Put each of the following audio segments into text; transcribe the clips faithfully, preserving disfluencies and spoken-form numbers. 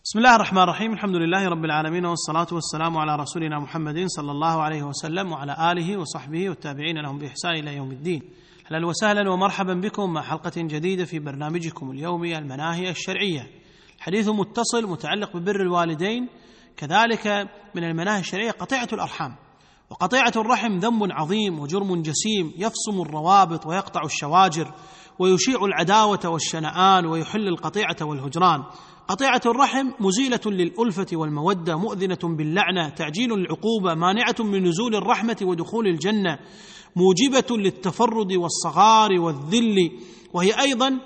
بسم الله الرحمن الرحيم. الحمد لله رب العالمين، والصلاة والسلام على رسولنا محمد صلى الله عليه وسلم وعلى آله وصحبه والتابعين لهم بإحسان إلى يوم الدين. أهلا وسهلا ومرحبا بكم مع حلقة جديدة في برنامجكم اليومي المناهي الشرعية. الحديث متصل متعلق ببر الوالدين، كذلك من المناهي الشرعية قطيعة الأرحام. وقطيعة الرحم ذنب عظيم وجرم جسيم يفصم الروابط ويقطع الشواجر ويشيع العداوة والشنآن ويحل القطيعة والهجران. قطيعة الرحم مزيلة للألفة والمودة، مؤذنة باللعنة، تعجيل العقوبة، مانعة من نزول الرحمة ودخول الجنة، موجبة للتفرد والصغار والذل، وهي أيضا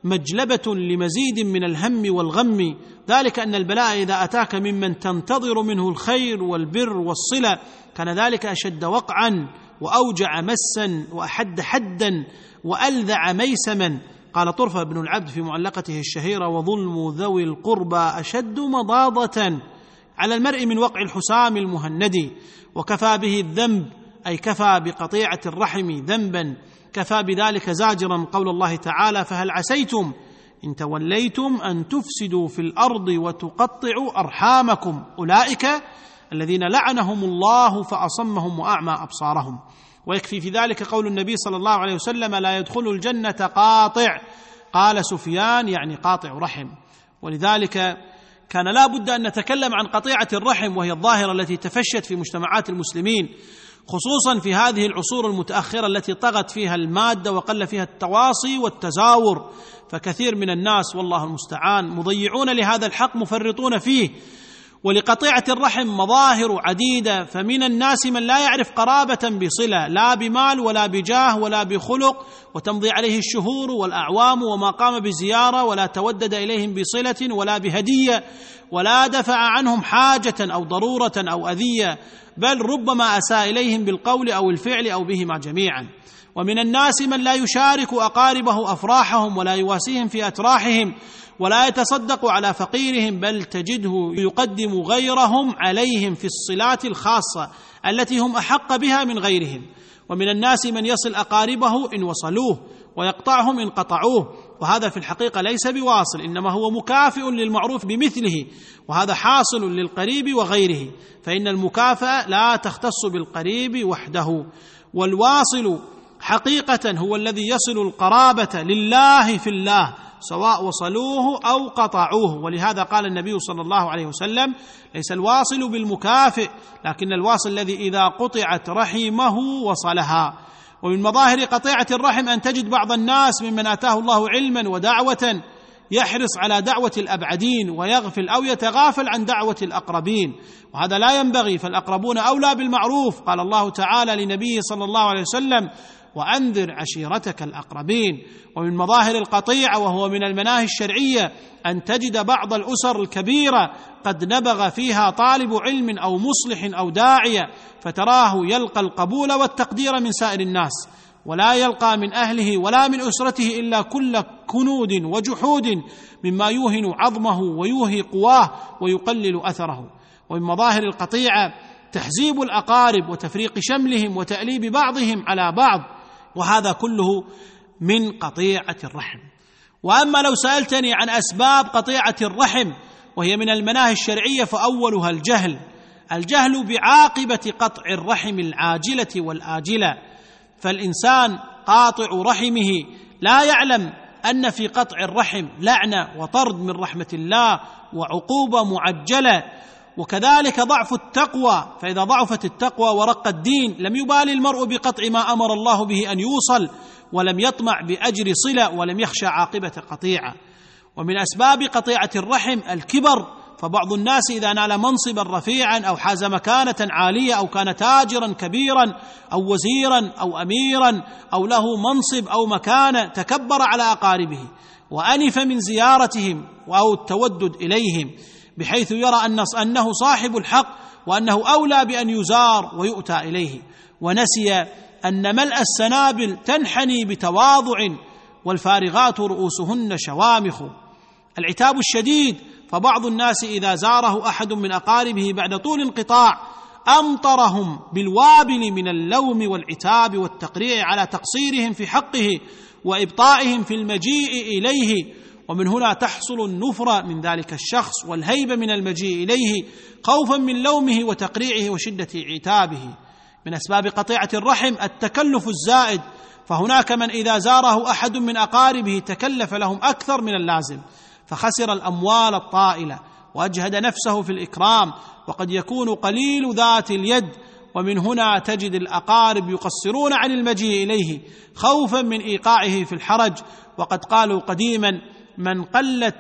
مجلبة لمزيد من الهم والغم. ذلك أن البلاء إذا أتاك ممن تنتظر منه الخير والبر والصلة كان ذلك أشد وقعا وأوجع مسا وأحد حدا وألذع ميسما. قال طرفة بن العبد في معلقته الشهيرة: وظلم ذوي القربى أشد مضاضة على المرء من وقع الحسام المهندي. وكفى به الذنب، أي كفى بقطيعة الرحم ذنبا، كفى بذلك زاجرا قول الله تعالى: فهل عسيتم إن توليتم أن تفسدوا في الأرض وتقطعوا أرحامكم أولئك الذين لعنهم الله فأصمهم وأعمى أبصارهم. ويكفي في ذلك قول النبي صلى الله عليه وسلم: لا يدخل الجنة قاطع. قال سفيان: يعني قاطع رحم. ولذلك كان لا بد أن نتكلم عن قطيعة الرحم، وهي الظاهرة التي تفشت في مجتمعات المسلمين، خصوصا في هذه العصور المتأخرة التي طغت فيها المادة وقل فيها التواصي والتزاور. فكثير من الناس والله المستعان مضيعون لهذا الحق، مفرطون فيه. ولقطيعة الرحم مظاهر عديدة، فمن الناس من لا يعرف قرابة بصلة، لا بمال ولا بجاه ولا بخلق، وتمضي عليه الشهور والأعوام وما قام بزيارة ولا تودد إليهم بصلة ولا بهدية، ولا دفع عنهم حاجة أو ضرورة أو أذية، بل ربما أساء إليهم بالقول أو الفعل أو بهما جميعا. ومن الناس من لا يشارك أقاربه أفراحهم ولا يواسيهم في أتراحهم ولا يتصدق على فقيرهم، بل تجده يقدم غيرهم عليهم في الصلات الخاصة التي هم أحق بها من غيرهم. ومن الناس من يصل أقاربه إن وصلوه ويقطعهم إن قطعوه، وهذا في الحقيقة ليس بواصل، إنما هو مكافئ للمعروف بمثله، وهذا حاصل للقريب وغيره، فإن المكافأة لا تختص بالقريب وحده. والواصل حقيقة هو الذي يصل القرابة لله في الله، سواء وصلوه أو قطعوه. ولهذا قال النبي صلى الله عليه وسلم: ليس الواصل بالمكافئ، لكن الواصل الذي إذا قطعت رحمه وصلها. ومن مظاهر قطيعة الرحم أن تجد بعض الناس ممن آتاه الله علما ودعوة يحرص على دعوة الأبعدين ويغفل أو يتغافل عن دعوة الأقربين، وهذا لا ينبغي، فالأقربون أولى بالمعروف. قال الله تعالى لنبيه صلى الله عليه وسلم: وأنذر عشيرتك الأقربين. ومن مظاهر القطيعة وهو من المناهي الشرعية أن تجد بعض الأسر الكبيرة قد نبغ فيها طالب علم أو مصلح أو داعية، فتراه يلقى القبول والتقدير من سائر الناس، ولا يلقى من أهله ولا من أسرته إلا كل كنود وجحود مما يوهن عظمه ويوهي قواه ويقلل أثره. ومن مظاهر القطيعة تحزيب الأقارب وتفريق شملهم وتأليب بعضهم على بعض، وهذا كله من قطيعة الرحم. وأما لو سألتني عن أسباب قطيعة الرحم وهي من المناهي الشرعية، فأولها الجهل. الجهل بعاقبة قطع الرحم العاجلة والآجلة، فالإنسان قاطع رحمه لا يعلم أن في قطع الرحم لعنة وطرد من رحمة الله وعقوبة معجلة. وكذلك ضعف التقوى، فإذا ضعفت التقوى ورق الدين لم يبالي المرء بقطع ما أمر الله به أن يوصل، ولم يطمع بأجر صلة، ولم يخشى عاقبة قطيعة. ومن أسباب قطيعة الرحم الكبر، فبعض الناس إذا نال منصبا رفيعا أو حاز مكانة عالية أو كان تاجرا كبيرا أو وزيرا أو أميرا أو له منصب أو مكانة تكبر على أقاربه وأنف من زيارتهم أو التودد إليهم، بحيث يرى أنه صاحب الحق وأنه أولى بأن يزار ويؤتى إليه، ونسي أن ملء السنابل تنحني بتواضع والفارغات رؤوسهن شوامخ. العتاب الشديد، فبعض الناس إذا زاره أحد من أقاربه بعد طول انقطاع أمطرهم بالوابل من اللوم والعتاب والتقريع على تقصيرهم في حقه وإبطائهم في المجيء إليه، ومن هنا تحصل النفرة من ذلك الشخص والهيبة من المجيء إليه خوفا من لومه وتقريعه وشدة عتابه. من أسباب قطيعة الرحم التكلف الزائد، فهناك من إذا زاره أحد من أقاربه تكلف لهم أكثر من اللازم فخسر الأموال الطائلة وأجهد نفسه في الإكرام، وقد يكون قليل ذات اليد. ومن هنا تجد الأقارب يقصرون عن المجيء إليه خوفا من إيقاعه في الحرج، وقد قالوا قديما: من قلت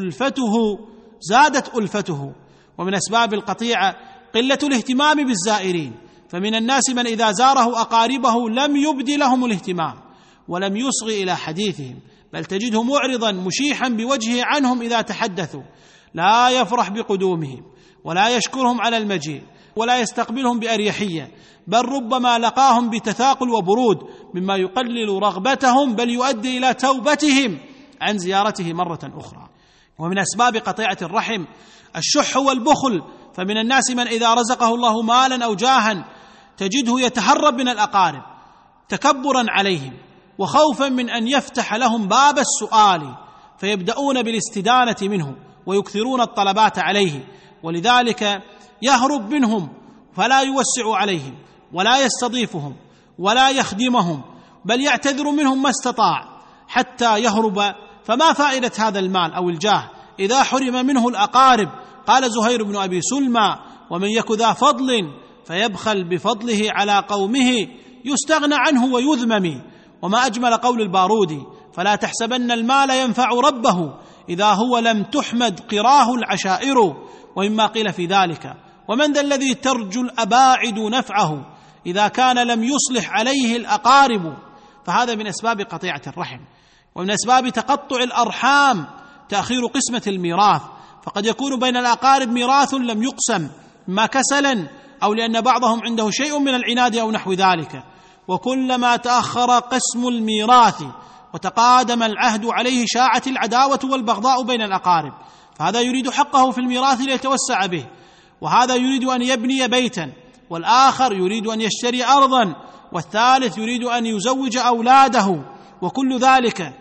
كلفته زادت ألفته. ومن أسباب القطيعة قلة الاهتمام بالزائرين، فمن الناس من إذا زاره أقاربه لم يبدي لهم الاهتمام ولم يصغ إلى حديثهم، بل تجده معرضا مشيحا بوجهه عنهم إذا تحدثوا، لا يفرح بقدومهم ولا يشكرهم على المجيء ولا يستقبلهم بأريحية، بل ربما لقاهم بتثاقل وبرود مما يقلل رغبتهم بل يؤدي إلى توبتهم عن زيارته مرة أخرى. ومن أسباب قطيعة الرحم الشح والبخل، فمن الناس من إذا رزقه الله مالا أو جاها تجده يتهرب من الأقارب تكبرا عليهم وخوفا من أن يفتح لهم باب السؤال، فيبدأون بالاستدانة منه ويكثرون الطلبات عليه، ولذلك يهرب منهم فلا يوسع عليهم ولا يستضيفهم ولا يخدمهم، بل يعتذر منهم ما استطاع حتى يهرب. فما فائدة هذا المال أو الجاه إذا حرم منه الأقارب؟ قال زهير بن أبي سلمى: ومن يك ذا فضل فيبخل بفضله على قومه يستغنى عنه ويذمم. وما أجمل قول البارودي: فلا تحسبن المال ينفع ربه إذا هو لم تحمد قراه العشائر. ومما قيل في ذلك: ومن ذا الذي ترجو الأباعد نفعه إذا كان لم يصلح عليه الأقارب. فهذا من أسباب قطيعة الرحم. ومن أسباب تقطع الأرحام تأخير قسمة الميراث، فقد يكون بين الأقارب ميراث لم يقسم ما كسلا أو لأن بعضهم عنده شيء من العناد أو نحو ذلك، وكلما تأخر قسم الميراث وتقادم العهد عليه شاعت العداوة والبغضاء بين الأقارب، فهذا يريد حقه في الميراث ليتوسع به، وهذا يريد أن يبني بيتا، والآخر يريد أن يشتري أرضا، والثالث يريد أن يزوج أولاده، وكل ذلك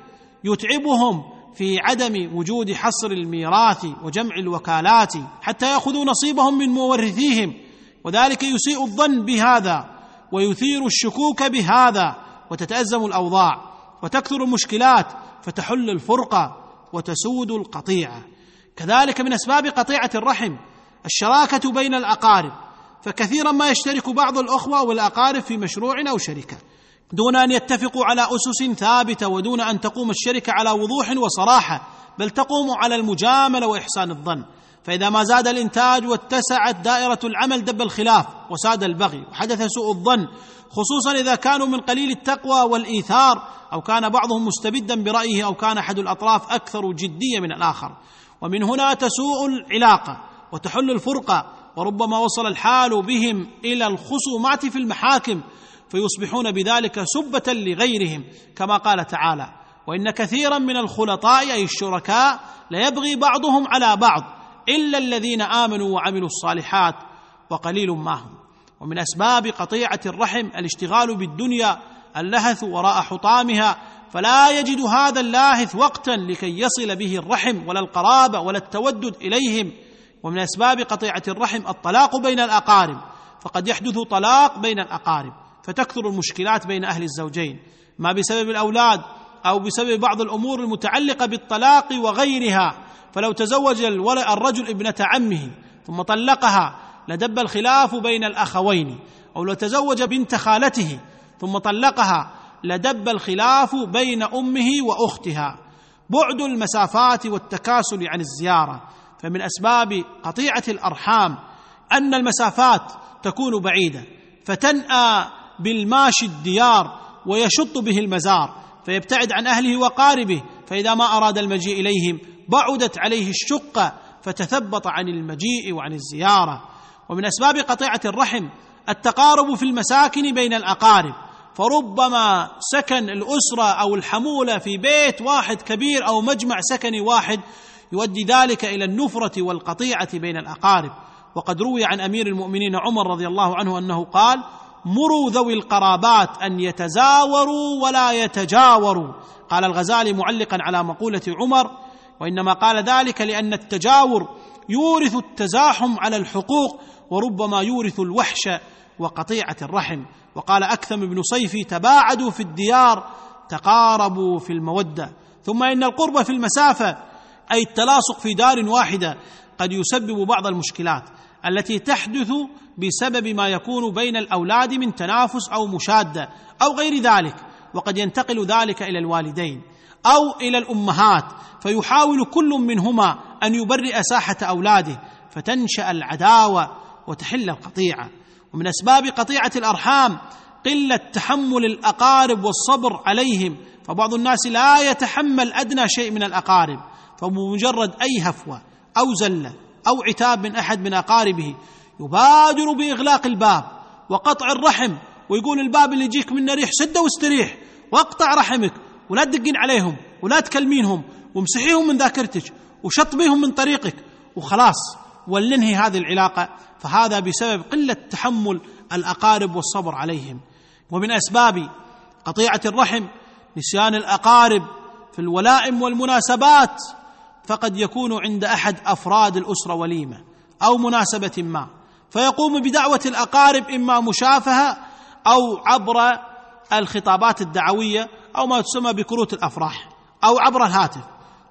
يتعبهم في عدم وجود حصر الميراث وجمع الوكالات حتى يأخذوا نصيبهم من مورثيهم، وذلك يسيء الظن بهذا ويثير الشكوك بهذا، وتتأزم الأوضاع وتكثر المشكلات فتحل الفرقة وتسود القطيعة. كذلك من أسباب قطيعة الرحم الشراكة بين الأقارب، فكثيرا ما يشترك بعض الأخوة والأقارب في مشروع أو شركة دون أن يتفقوا على أسس ثابتة ودون أن تقوم الشركة على وضوح وصراحة، بل تقوم على المجاملة وإحسان الظن. فإذا ما زاد الإنتاج واتسعت دائرة العمل دب الخلاف وساد البغي وحدث سوء الظن، خصوصا إذا كانوا من قليل التقوى والإيثار، أو كان بعضهم مستبدا برأيه، أو كان أحد الأطراف أكثر جدية من الآخر. ومن هنا تسوء العلاقة وتحل الفرقة، وربما وصل الحال بهم إلى الخصومات في المحاكم، فيصبحون بذلك سبة لغيرهم، كما قال تعالى: وإن كثيرا من الخلطاء أي الشركاء ليبغي بعضهم على بعض إلا الذين آمنوا وعملوا الصالحات وقليل ما هم. ومن أسباب قطيعة الرحم الاشتغال بالدنيا، اللهث وراء حطامها، فلا يجد هذا اللاهث وقتا لكي يصل به الرحم ولا القرابة ولا التودد إليهم. ومن أسباب قطيعة الرحم الطلاق بين الأقارب، فقد يحدث طلاق بين الأقارب فتكثر المشكلات بين أهل الزوجين، ما بسبب الأولاد أو بسبب بعض الأمور المتعلقة بالطلاق وغيرها. فلو تزوج الرجل ابنة عمه ثم طلقها لدب الخلاف بين الأخوين، أو لو تزوج بنت خالته ثم طلقها لدب الخلاف بين أمه وأختها. بعد المسافات والتكاسل عن الزيارة، فمن أسباب قطيعة الأرحام أن المسافات تكون بعيدة فتنأى بالماشي الديار ويشط به المزار، فيبتعد عن أهله وقاربه، فإذا ما أراد المجيء إليهم بعدت عليه الشقة فتثبط عن المجيء وعن الزيارة. ومن أسباب قطيعة الرحم التقارب في المساكن بين الأقارب، فربما سكن الأسرة أو الحمولة في بيت واحد كبير أو مجمع سكني واحد يؤدي ذلك إلى النفرة والقطيعة بين الأقارب. وقد روي عن أمير المؤمنين عمر رضي الله عنه أنه قال: مروا ذوي القرابات أن يتزاوروا ولا يتجاوروا. قال الغزالي معلقا على مقولة عمر: وإنما قال ذلك لأن التجاور يورث التزاحم على الحقوق، وربما يورث الوحش وقطيعة الرحم. وقال أكثم بن صيفي: تباعدوا في الديار تقاربوا في المودة. ثم إن القرب في المسافة أي التلاصق في دار واحدة قد يسبب بعض المشكلات التي تحدث بسبب ما يكون بين الأولاد من تنافس أو مشادة أو غير ذلك، وقد ينتقل ذلك إلى الوالدين أو إلى الأمهات، فيحاول كل منهما أن يبرئ ساحة أولاده فتنشأ العداوة وتحل القطيعة. ومن أسباب قطيعة الأرحام قلة تحمل الأقارب والصبر عليهم، فبعض الناس لا يتحمل أدنى شيء من الأقارب، فبمجرد أي هفوة أو زلة أو عتاب من أحد من أقاربه يبادر بإغلاق الباب وقطع الرحم، ويقول الباب اللي يجيك منه ريح سده واستريح واقطع رحمك ولا تدقين عليهم ولا تكلمينهم وامسحيهم من ذاكرتك وشطبيهم من طريقك وخلاص ولننهي هذه العلاقة. فهذا بسبب قلة تحمل الأقارب والصبر عليهم. ومن أسباب قطيعة الرحم نسيان الأقارب في الولائم والمناسبات، فقد يكون عند أحد أفراد الأسرة وليمة أو مناسبة ما، فيقوم بدعوة الأقارب إما مشافهة أو عبر الخطابات الدعوية أو ما تسمى بكروت الأفراح أو عبر الهاتف،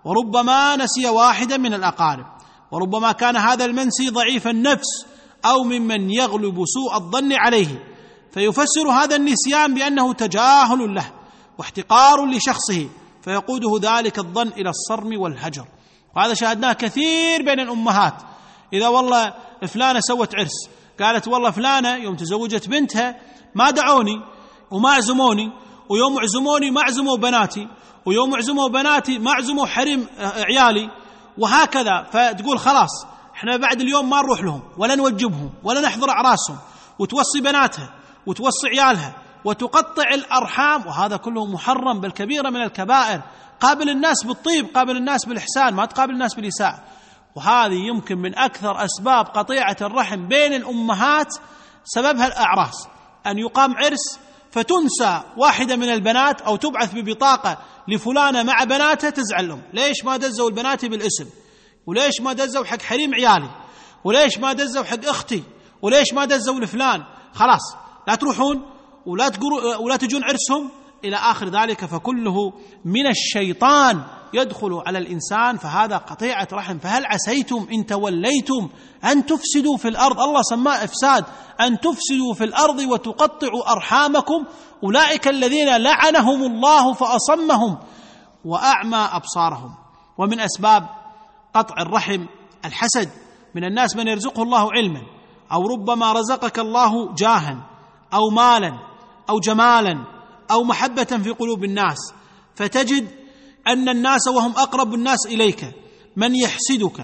وربما نسي واحدا من الأقارب، وربما كان هذا المنسي ضعيف النفس أو ممن يغلب سوء الظن عليه، فيفسر هذا النسيان بأنه تجاهل له واحتقار لشخصه، فيقوده ذلك الظن إلى الصرم والهجر. وهذا شاهدناه كثير بين الأمهات، إذا والله فلانة سوت عرس، قالت والله فلانة يوم تزوجت بنتها ما دعوني وما عزموني، ويوم عزموني ما عزموا بناتي، ويوم عزموا بناتي ما عزموا حريم عيالي، وهكذا. فتقول خلاص احنا بعد اليوم ما نروح لهم ولا نوجبهم ولا نحضر أعراسهم، وتوصي بناتها وتوصي عيالها وتقطع الأرحام، وهذا كله محرم بل كبيرة من الكبائر. قابل الناس بالطيب، قابل الناس بالإحسان، ما تقابل الناس بالإساءة. وهذه يمكن من أكثر أسباب قطيعة الرحم بين الأمهات، سببها الأعراس، أن يقام عرس فتنسى واحدة من البنات أو تبعث ببطاقة لفلانة مع بناتها تزعل لهم، ليش ما دزوا البنات بالاسم، وليش ما دزوا حق حريم عيالي، وليش ما دزوا حق أختي، وليش ما دزوا لفلان، خلاص لا تروحون ولا ولا تجون عرسهم إلى آخر ذلك. فكله من الشيطان يدخل على الإنسان، فهذا قطيعة رحم. فهل عسيتم إن توليتم أن تفسدوا في الأرض، الله سماه إفساد، أن تفسدوا في الأرض وتقطعوا أرحامكم، أولئك الذين لعنهم الله فأصمهم وأعمى أبصارهم. ومن أسباب قطع الرحم الحسد، من الناس من يرزقه الله علما، أو ربما رزقك الله جاها أو مالا أو جمالا أو محبة في قلوب الناس، فتجد أن الناس وهم أقرب الناس إليك من يحسدك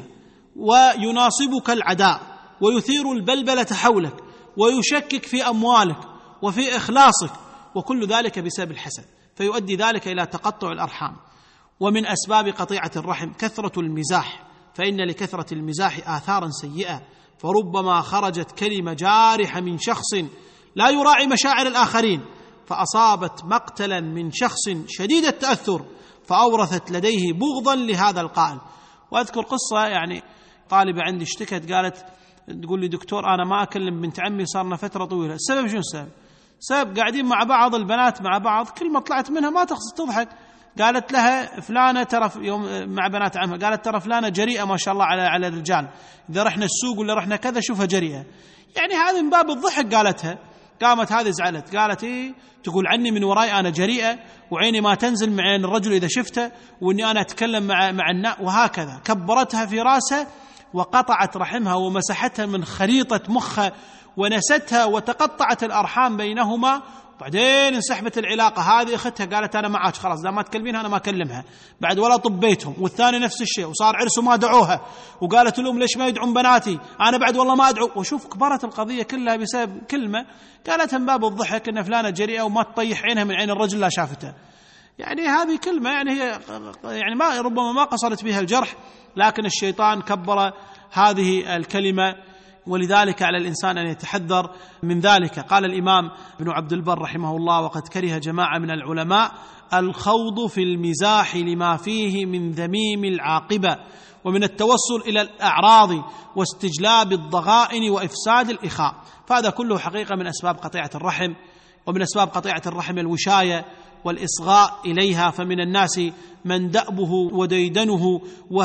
ويناصبك العداء ويثير البلبلة حولك ويشكك في أموالك وفي إخلاصك، وكل ذلك بسبب الحسد، فيؤدي ذلك إلى تقطع الأرحام. ومن أسباب قطيعة الرحم كثرة المزاح، فإن لكثرة المزاح آثارا سيئة، فربما خرجت كلمة جارحة من شخص لا يراعي مشاعر الآخرين فأصابت مقتلا من شخص شديد التأثر، فأورثت لديه بغضا لهذا القائل. وأذكر قصة، يعني طالبة عندي اشتكت، قالت تقول لي دكتور أنا ما أكلم بنت عمي صارنا فترة طويلة. السبب شنو السبب؟ سبب قاعدين مع بعض البنات مع بعض، كل ما طلعت منها ما تخص تضحك. قالت لها فلانة ترى يوم مع بنات عمها، قالت ترى فلانة جريئة ما شاء الله على على الرجال، إذا رحنا السوق ولا رحنا كذا شوفها جريئة، يعني هذه من باب الضحك قالتها. قامت هذه زعلت، قالت إيه تقول عني من وراي أنا جريئة وعيني ما تنزل مع عين الرجل إذا شفته، وإني أنا أتكلم مع مع الناس، وهكذا كبرتها في راسها وقطعت رحمها ومسحتها من خريطة مخها ونستها وتقطعت الأرحام بينهما. بعدين انسحبت العلاقة. هذه أختها قالت أنا معاك خلاص، لا ما تكلمينها أنا ما أكلمها بعد ولا طبيتهم، والثاني نفس الشيء، وصار عرس وما دعوها، وقالت لهم ليش ما يدعون بناتي أنا بعد والله ما أدعو. وشوف كبرت القضية كلها بسبب كلمة قالتها من باب الضحك إن فلانة جريئة وما تطيح عينها من عين الرجل لا شافته. يعني هذه كلمة يعني هي يعني ما ربما ما قصرت بها الجرح، لكن الشيطان كبر هذه الكلمة ولذلك على الإنسان أن يتحذر من ذلك. قال الإمام ابن عبد البر رحمه الله: وقد كره جماعة من العلماء الخوض في المزاح لما فيه من ذميم العاقبة ومن التوصل إلى الأعراض واستجلاب الضغائن وإفساد الإخاء. فهذا كله حقيقة من أسباب قطيعة الرحم، ومن أسباب قطيعة الرحم الوشاية والإصغاء إليها. فمن الناس من دأبه وديدنه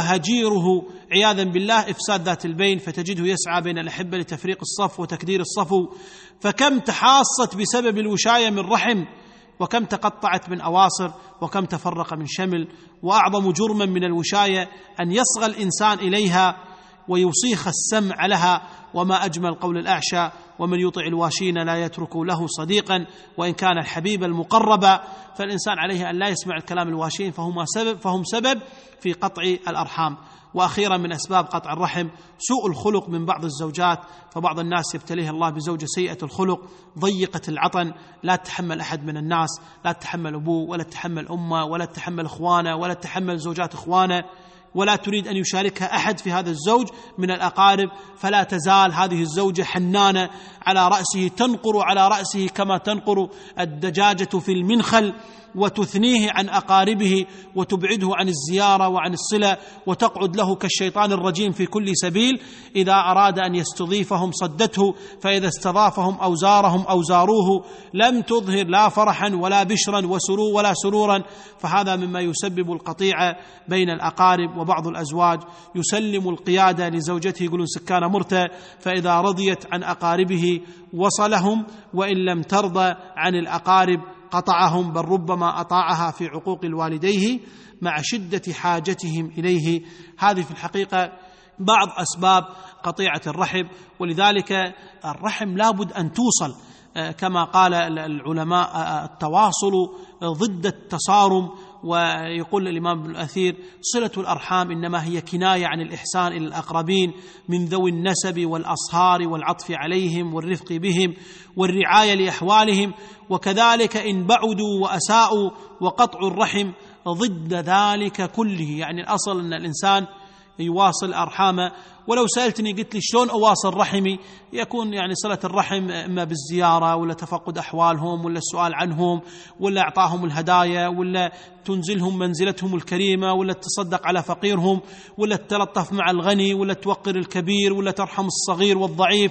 وهجيره عياذا بالله إفساد ذات البين، فتجده يسعى بين الأحبة لتفريق الصف وتكدير الصفو. فكم تحاصت بسبب الوشاية من رحم، وكم تقطعت من أواصر، وكم تفرق من شمل. وأعظم جرما من الوشاية أن يصغى الإنسان إليها ويصيخ السمع لها. وما أجمل قول الأعشى: ومن يطع الواشين لا يترك له صديقا وإن كان الحبيب المقربا. فالإنسان عليه أن لا يسمع الكلام الواشين، فهم سبب, فهم سبب في قطع الأرحام. وأخيرا من أسباب قطع الرحم سوء الخلق من بعض الزوجات. فبعض الناس يبتليه الله بزوجة سيئة الخلق ضيقة العطن، لا تتحمل أحد من الناس، لا تتحمل أبوه ولا تتحمل أمه ولا تتحمل إخوانه ولا تتحمل زوجات إخوانه، ولا تريد أن يشاركها أحد في هذا الزوج من الأقارب. فلا تزال هذه الزوجة حنانة على رأسه، تنقر على رأسه كما تنقر الدجاجة في المنخل، وتثنيه عن أقاربه وتبعده عن الزيارة وعن الصلة، وتقعد له كالشيطان الرجيم في كل سبيل. إذا أراد أن يستضيفهم صدته، فإذا استضافهم أو زارهم أو زاروه لم تظهر لا فرحا ولا بشرا وسرور ولا سرورا. فهذا مما يسبب القطيعة بين الأقارب. وبعض الأزواج يسلم القيادة لزوجته، يقولون سكان مرتة، فإذا رضيت عن أقاربه وصلهم، وإن لم ترضى عن الأقارب قطعهم، بل ربما أطاعها في عقوق الوالديه مع شدة حاجتهم إليه. هذه في الحقيقة بعض أسباب قطيعة الرحم. ولذلك الرحم لابد أن توصل، كما قال العلماء: التواصل ضد التصارم. ويقول الإمام ابن الأثير: صلة الأرحام إنما هي كناية عن الإحسان إلى الأقربين من ذوي النسب والأصهار والعطف عليهم والرفق بهم والرعاية لأحوالهم. وكذلك إن بعدوا وأساءوا، وقطع الرحم ضد ذلك كله. يعني الأصل أن الإنسان يواصل أرحامه. ولو سألتني قلت لي شلون أواصل رحمي، يكون يعني صلة الرحم إما بالزيارة ولا تفقد أحوالهم ولا السؤال عنهم ولا إعطاهم الهدايا ولا تنزلهم منزلتهم الكريمة ولا تصدق على فقيرهم ولا تلطف مع الغني ولا توقر الكبير ولا ترحم الصغير والضعيف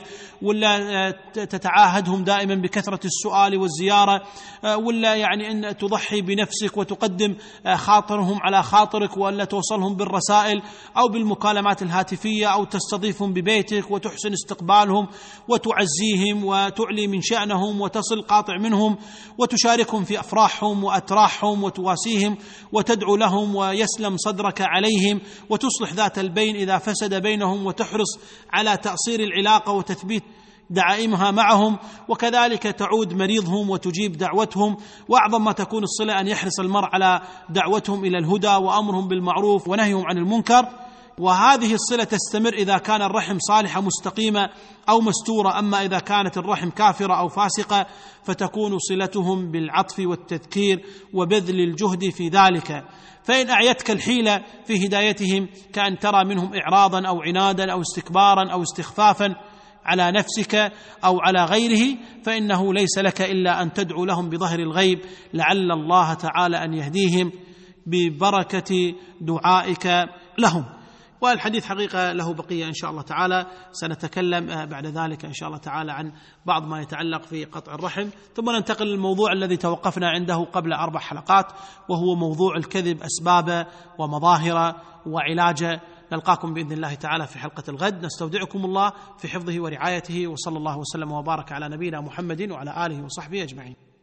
ولا تتعاهدهم دائما بكثرة السؤال والزيارة، ولا يعني أن تضحي بنفسك وتقدم خاطرهم على خاطرك، ولا توصلهم بالرسائل أو بالمكالمات الهاتفية، أو تستضيفهم ببيتك وتحسن استقبالهم وتعزيهم وتعلي من شأنهم وتصل قاطع منهم وتشاركهم في أفراحهم وأتراحهم وتواسيهم وتدعو لهم ويسلم صدرك عليهم وتصلح ذات البين إذا فسد بينهم وتحرص على تأصيل العلاقة وتثبيت دعائمها معهم، وكذلك تعود مريضهم وتجيب دعوتهم. وأعظم ما تكون الصلة أن يحرص المرء على دعوتهم إلى الهدى وأمرهم بالمعروف ونهيهم عن المنكر. وهذه الصلة تستمر إذا كان الرحم صالحة مستقيمة أو مستورة. أما إذا كانت الرحم كافرة أو فاسقة فتكون صلتهم بالعطف والتذكير وبذل الجهد في ذلك. فإن أعيتك الحيلة في هدايتهم كأن ترى منهم إعراضا أو عنادا أو استكبارا أو استخفافا على نفسك أو على غيره، فإنه ليس لك إلا أن تدعو لهم بظهر الغيب لعل الله تعالى أن يهديهم ببركة دعائك لهم. والحديث حقيقة له بقية إن شاء الله تعالى، سنتكلم بعد ذلك إن شاء الله تعالى عن بعض ما يتعلق في قطع الرحم، ثم ننتقل للموضوع الذي توقفنا عنده قبل أربع حلقات، وهو موضوع الكذب، أسبابه ومظاهره وعلاجه. نلقاكم بإذن الله تعالى في حلقة الغد، نستودعكم الله في حفظه ورعايته، وصلى الله وسلم وبارك على نبينا محمد وعلى آله وصحبه أجمعين.